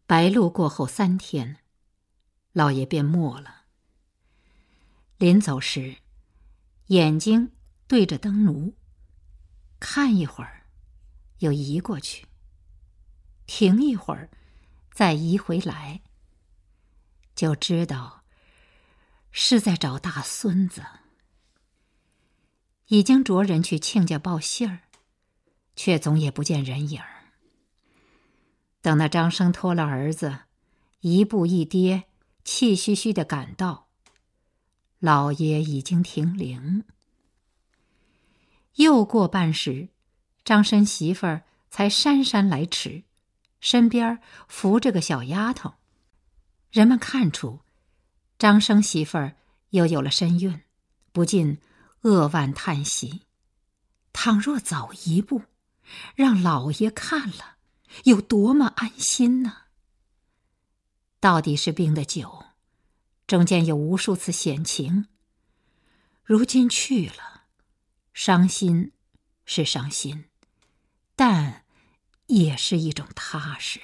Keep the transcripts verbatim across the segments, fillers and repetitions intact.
白露过后三天，老爷便没了。临走时，眼睛对着灯炉，看一会儿，又移过去，停一会儿，再移回来，就知道是在找大孙子。已经着人去亲家报信儿，却总也不见人影儿。等那张生拖了儿子，一步一跌，气吁吁地赶到，老爷已经停灵。又过半时，张生媳妇儿才姗姗来迟，身边扶着个小丫头。人们看出张生媳妇儿又有了身孕，不禁扼腕叹息。倘若早一步，让老爷看了，有多么安心呢？到底是病得久，中间有无数次险情。如今去了，伤心是伤心，但也是一种踏实。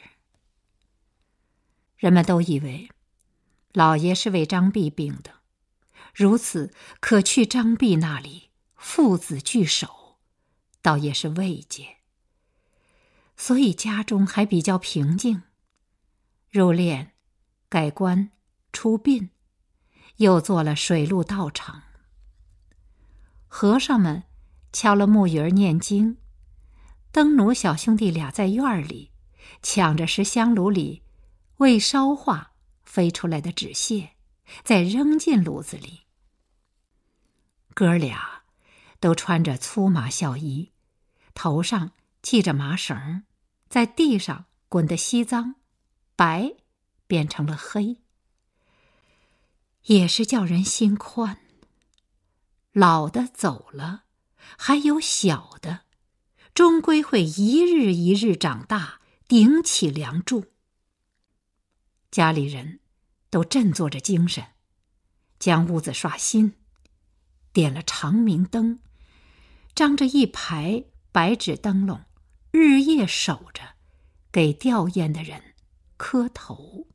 人们都以为老爷是为张弼病的，如此可去张弼那里，父子聚首，倒也是慰藉。所以家中还比较平静。入殓、改棺、出殡，又做了水陆道场。和尚们敲了木鱼儿念经，灯奴小兄弟俩在院里抢着拾香炉里未烧化飞出来的纸屑，再扔进炉子里。哥俩都穿着粗麻孝衣，头上系着麻绳，在地上滚得稀脏，白变成了黑，也是叫人心宽。老的走了，还有小的，终归会一日一日长大，顶起梁柱。家里人都振作着精神，将屋子刷新，点了长明灯，张着一排白纸灯笼，日夜守着，给吊唁的人磕头。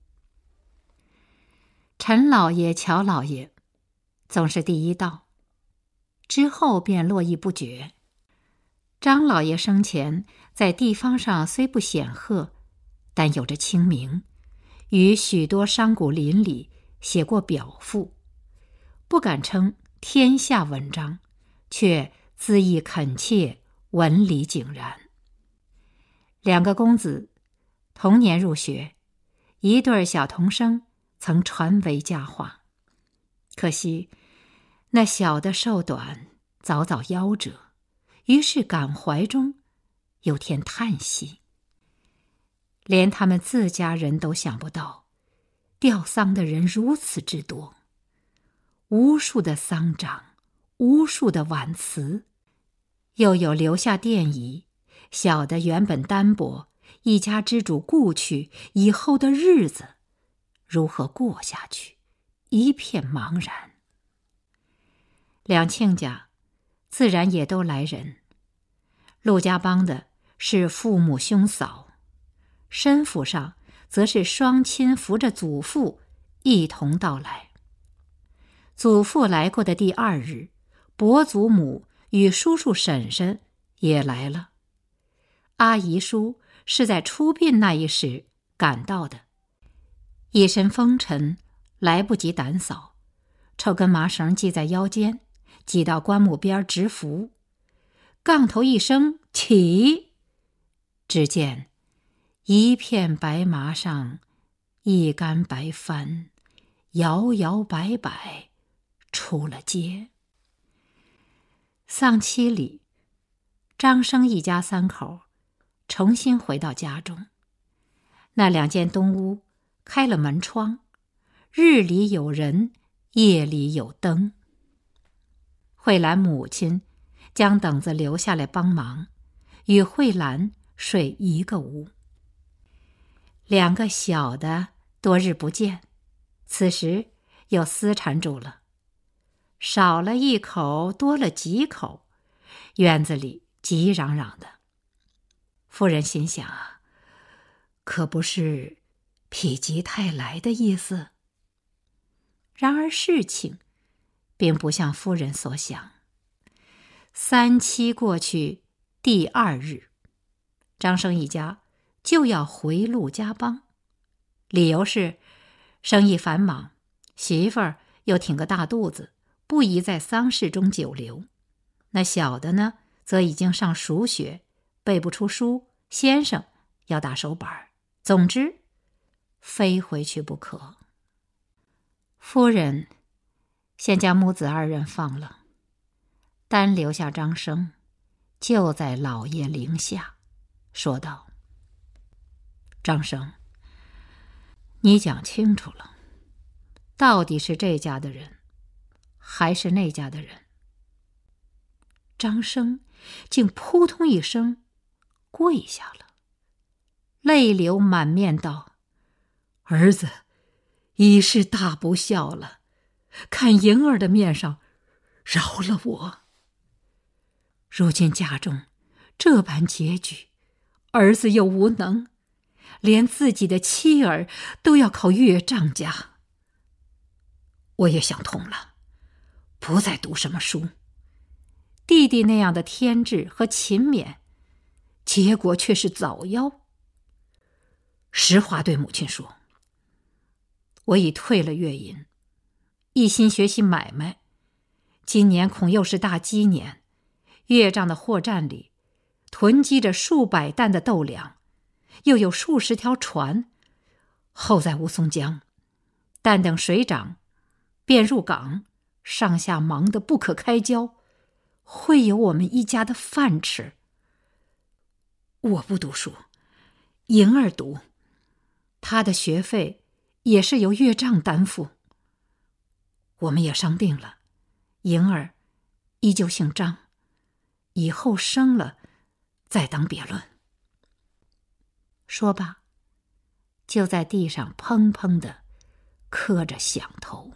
陈老爷、乔老爷总是第一到，之后便络绎不绝。张老爷生前在地方上虽不显赫，但有着清名，于许多商贾邻里写过表赋，不敢称天下文章，却恣意恳切，文理井然。两个公子同年入学，一对小童生曾传为佳话。可惜那小的寿短，早早夭折，于是感怀中有天叹息。连他们自家人都想不到，吊丧的人如此之多，无数的丧章，无数的挽词，又有留下奠仪，小的原本单薄，一家之主故去，以后的日子如何过下去，一片茫然。两亲家自然也都来人。陆家帮的是父母兄嫂，申府上则是双亲扶着祖父一同到来。祖父来过的第二日，伯祖母与叔叔婶婶也来了。阿姨叔是在出殡那一时赶到的，一身风尘，来不及打扫，抽根麻绳系在腰间，挤到棺木边直扶。杠头一声起，只见一片白麻上一干白幡，摇摇摆摆出了街。丧期里，张生一家三口重新回到家中。那两间东屋开了门窗，日里有人，夜里有灯。慧兰母亲将等子留下来帮忙，与慧兰睡一个屋。两个小的多日不见，此时又私缠住了，少了一口多了几口，院子里急嚷嚷的。夫人心想啊，可不是否极泰来的意思。然而事情并不像夫人所想。三七过去第二日，张生一家就要回陆家浜，理由是生意繁忙，媳妇儿又挺个大肚子，不宜在丧事中久留。那小的呢，则已经上蜀学，背不出书，先生要打手板，总之非回去不可。夫人先将母子二人放了，单留下张生，就在老爷陵下，说道：张生，你讲清楚了，到底是这家的人，还是那家的人？张生竟扑通一声跪下了，泪流满面道：儿子已是大不孝了，看莹儿的面上饶了我。如今家中这般结局，儿子又无能，连自己的妻儿都要靠岳丈家。我也想通了，不再读什么书。弟弟那样的天志和勤勉，结果却是早夭。实话对母亲说，我已退了月银，一心学习买卖。今年恐又是大鸡年，岳丈的货站里囤积着数百担的豆粮，又有数十条船，后在乌松江，但等水涨，便入港，上下忙得不可开交，会有我们一家的饭吃。我不读书，莹儿读，她的学费也是由岳丈担负。我们也商定了，莹儿依旧姓张，以后生了再当别论。说罢，就在地上砰砰地磕着响头。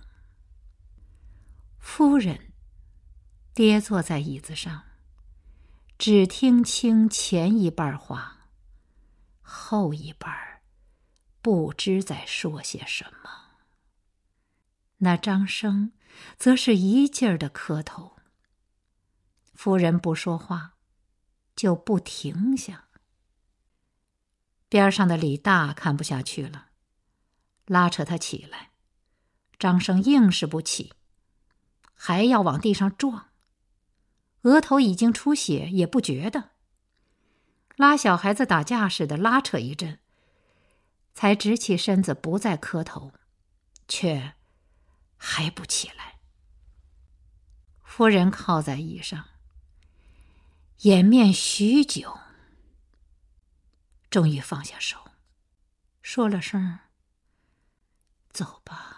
夫人跌坐在椅子上，只听清前一半话，后一半不知在说些什么。那张生则是一劲儿的磕头。夫人不说话，就不停下。边上的李大看不下去了，拉扯他起来。张生硬是不起，还要往地上撞，额头已经出血，也不觉得。拉小孩子打架似的拉扯一阵，才直起身子，不再磕头，却还不起来。夫人靠在椅上，掩面许久，终于放下手，说了声走吧。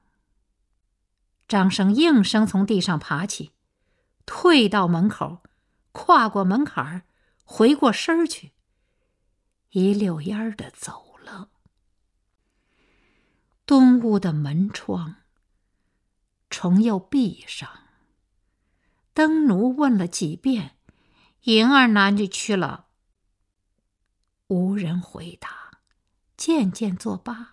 张生应声从地上爬起，退到门口，跨过门槛儿，回过身儿去，一溜烟儿的走了。东屋的门窗重又闭上，灯奴问了几遍：莹儿哪里去了？无人回答，渐渐作罢。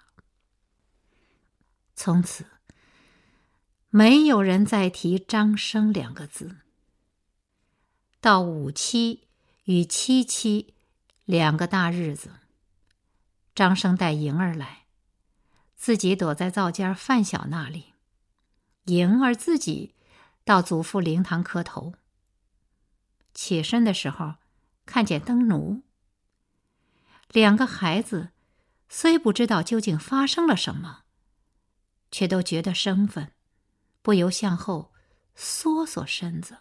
从此没有人再提张生两个字。到五七与七七两个大日子，张生带莹儿来，自己躲在灶间范小那里，莹儿自己到祖父灵堂磕头。起身的时候看见灯奴，两个孩子虽不知道究竟发生了什么，却都觉得生分，不由向后缩缩身子。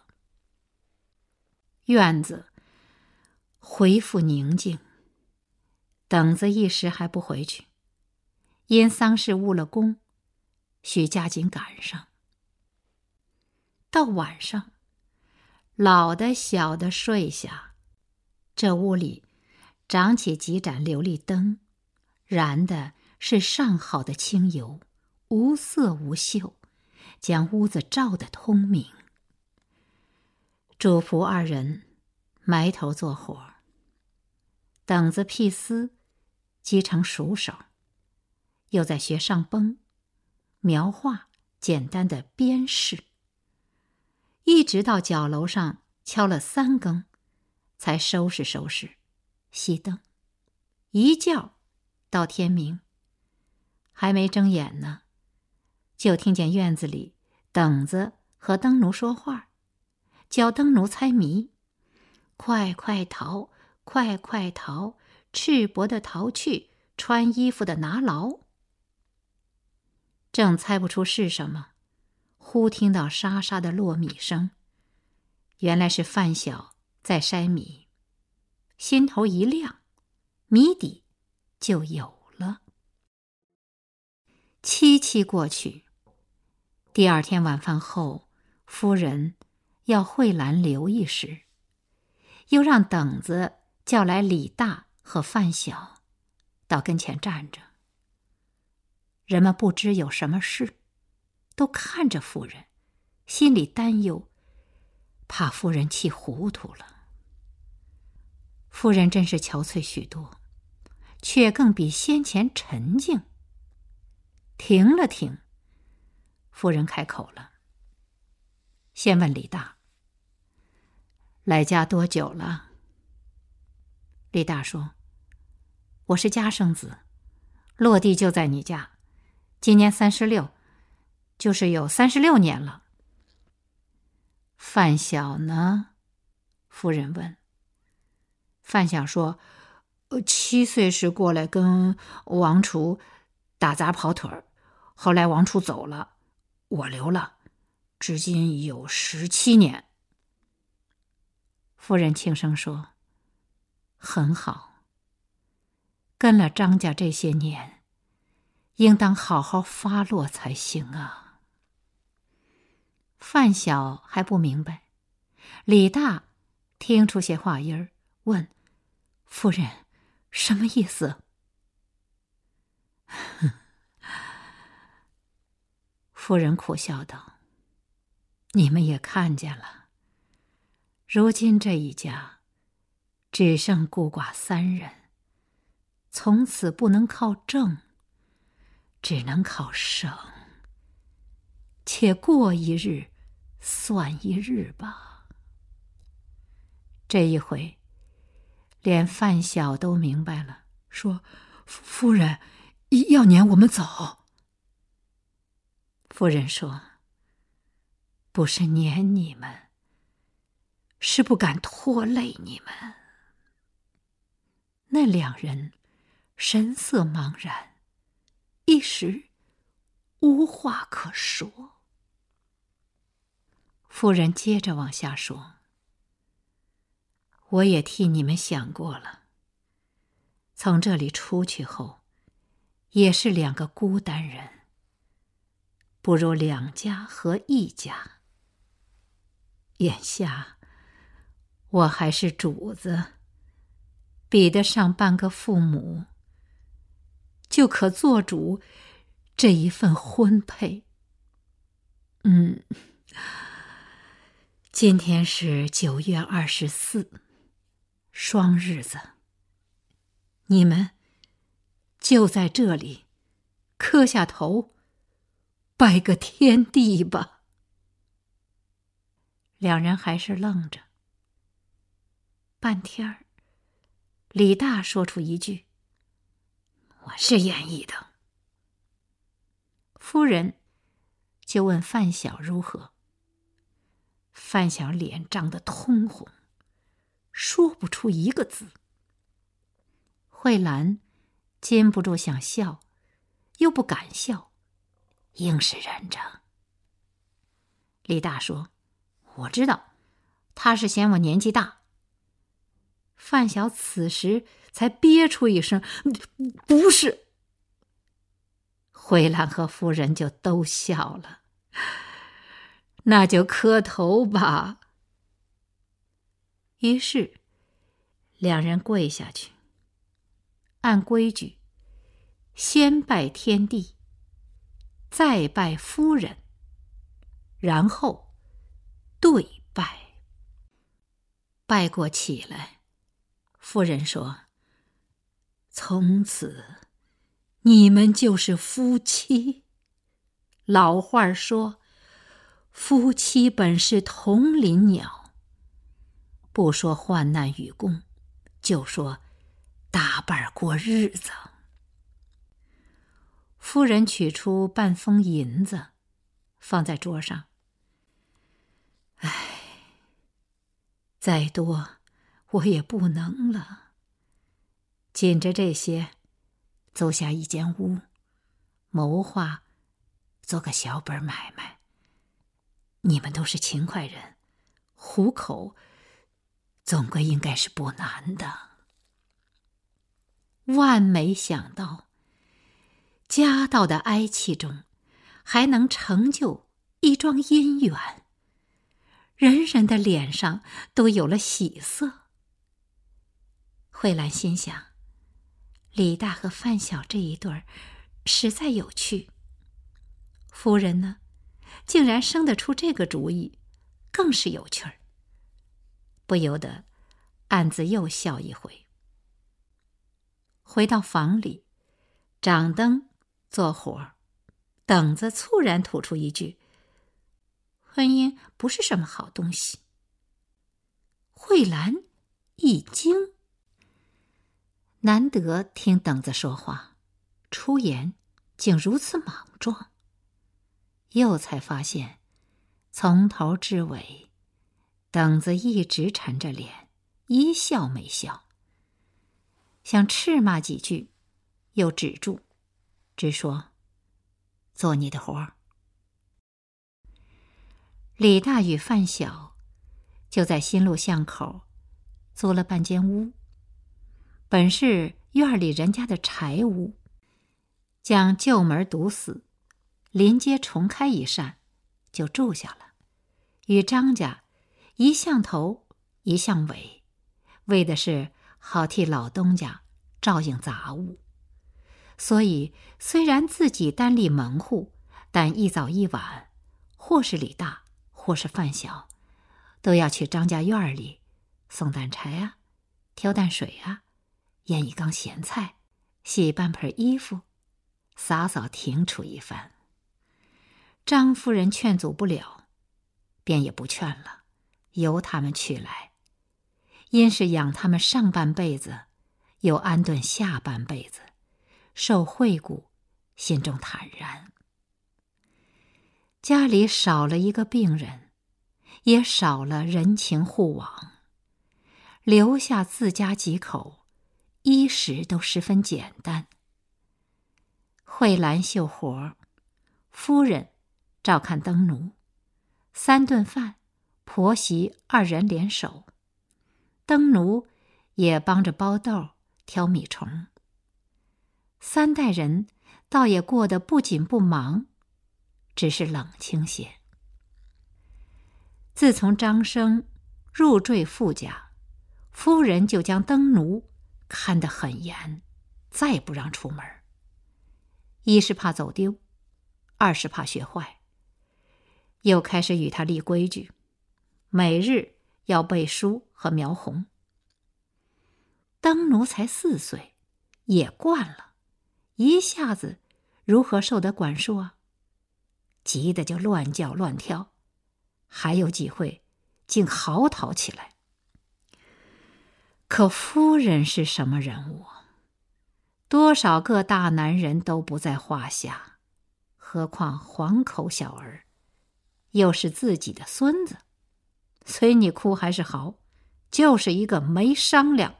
院子恢复宁静，等子一时还不回去，因丧事误了工，需加紧赶上。到晚上，老的小的睡下，这屋里长起几盏琉璃灯，燃的是上好的清油，无色无嗅，将屋子照得通明。主仆二人埋头做活，等子辟丝积成熟手， 又在学上绷、描画简单的边饰，一直到角楼上敲了三更，才收拾收拾，熄灯，一觉到天明。还没睁眼呢，就听见院子里等子和灯奴说话，教灯奴猜谜：快快逃，快快逃，赤膊的逃去，穿衣服的拿牢。正猜不出是什么，忽听到沙沙的落米声，原来是范晓在筛米，心头一亮，谜底就有了。七七过去，第二天晚饭后，夫人要慧兰留意时，又让等子叫来李大和范晓，到跟前站着。人们不知有什么事，都看着夫人，心里担忧，怕夫人气糊涂了。夫人真是憔悴许多，却更比先前沉静。停了停，夫人开口了，先问李大：来家多久了？李大说：我是家生子，落地就在你家，今年三十六，就是有三十六年了。范晓呢？夫人问。范晓说：呃，七岁时过来跟王厨打杂跑腿儿，后来王厨走了，我留了，至今有十七年。夫人轻声说：很好，跟了张家这些年，应当好好发落才行啊。范晓还不明白，李大听出些话音儿，问夫人什么意思？夫人苦笑道：你们也看见了，如今这一家只剩孤寡三人，从此不能靠挣，只能靠省，且过一日算一日吧。这一回连范晓都明白了，说：夫人要撵我们走。夫人说：不是撵你们，是不敢拖累你们。那两人神色茫然，一时无话可说。夫人接着往下说：我也替你们想过了，从这里出去后，也是两个孤单人，不如两家合一家。眼下我还是主子，比得上半个父母，就可做主这一份婚配。嗯，今天是九月二十四，双日子，你们就在这里磕下头，拜个天地吧。两人还是愣着，半天儿，李大说出一句：我是愿意的。夫人就问范晓如何。范晓脸涨得通红，说不出一个字。慧兰禁不住想笑，又不敢笑，硬是忍着。李大说：我知道，他是嫌我年纪大。范晓此时才憋出一声：不是。慧兰和夫人就都笑了。那就磕头吧。于是两人跪下去，按规矩先拜天地，再拜夫人，然后对拜。拜过起来，夫人说：从此你们就是夫妻。老话说，夫妻本是同林鸟。不说患难与共，就说搭伴过日子。夫人取出半封银子，放在桌上。唉，再多我也不能了。紧着这些，租下一间屋，谋划做个小本买卖。你们都是勤快人，糊口总归应该是不难的。万没想到，家道的哀戚中，还能成就一桩姻缘，人人的脸上都有了喜色。慧兰心想，李大和范小这一对儿实在有趣。夫人呢，竟然生得出这个主意，更是有趣儿。不由得暗自又笑一回。回到房里，掌灯做火，等子猝然吐出一句：“婚姻不是什么好东西。”慧兰一惊，难得听等子说话，出言竟如此莽撞。又才发现，从头至尾，等子一直沉着脸，一笑没笑。想斥骂几句，又止住，只说：“做你的活儿。”李大与范小就在新路巷口租了半间屋，本是院里人家的柴屋，将旧门堵死，临街重开一扇，就住下了。与张家一向头一向尾，为的是好替老东家照应杂物。所以虽然自己单立门户，但一早一晚，或是李大，或是范小，都要去张家院里送担柴啊，挑担水啊，腌一缸咸菜，洗半盆衣服，洒扫停处一番。张夫人劝阻不了，便也不劝了，由他们去来。因是养他们上半辈子，又安顿下半辈子，受惠顾，心中坦然。家里少了一个病人，也少了人情互往，留下自家几口，衣食都十分简单。慧兰绣活，夫人照看灯奴，三顿饭婆媳二人联手，灯奴也帮着包豆挑米虫。三代人倒也过得不紧不忙，只是冷清些。自从张生入赘傅家，夫人就将灯奴看得很严，再不让出门。一是怕走丢，二是怕学坏。又开始与他立规矩，每日要背书和描红。灯奴才四岁，也惯了，一下子如何受得管束啊？急得就乱叫乱跳，还有几回竟嚎啕起来。可夫人是什么人物？多少个大男人都不在话下，何况黄口小儿，又是自己的孙子，随你哭还是嚎，就是一个没商量。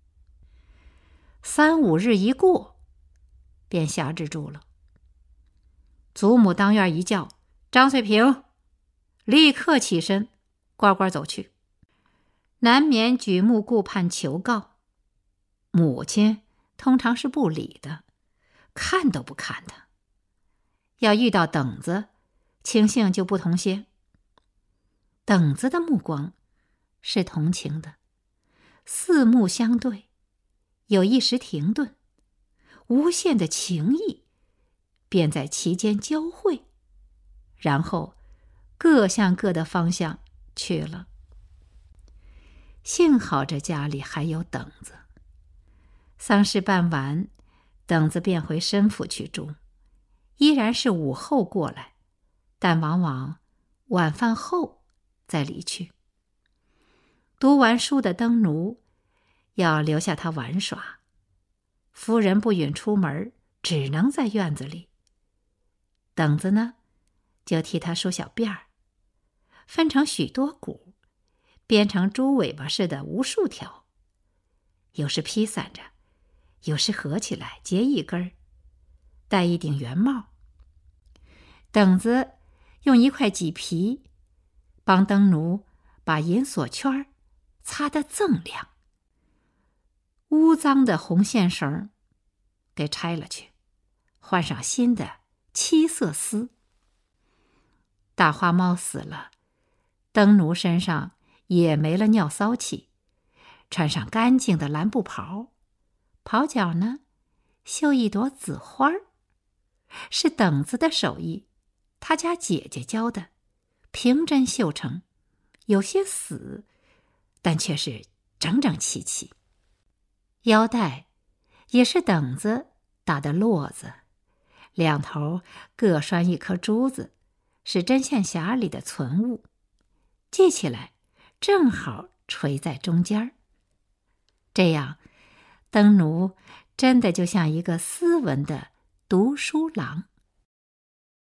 三五日一过，便辖制住了。祖母当院一叫：“张翠萍！”立刻起身，呱呱走去，难免举目顾盼求告。母亲通常是不理的，看都不看他。要遇到等子，情形就不同些。等子的目光是同情的，四目相对，有一时停顿，无限的情意便在其间交汇，然后各向各的方向去了。幸好这家里还有等子。丧事办完， 等子便回申府去住，依然是午后过来，但往往晚饭后再离去。读完书的灯奴要留下他玩耍，夫人不允出门，只能在院子里。等子呢，就替他梳小辫儿，分成许多股，编成猪尾巴似的无数条，有时披散着，有时合起来结一根儿，戴一顶圆帽。等子用一块麂皮帮灯奴把银锁圈擦得锃亮，污脏的红线绳给拆了去，换上新的七色丝。大花猫死了，灯奴身上也没了尿骚气，穿上干净的蓝布袍，袍角呢绣一朵紫花儿，是等子的手艺，他家姐姐教的，平针绣成，有些死，但却是整整齐齐。腰带也是等子打的络子，两头各拴一颗珠子，是针线匣里的存物，系起来正好垂在中间。这样，灯奴真的就像一个斯文的读书郎。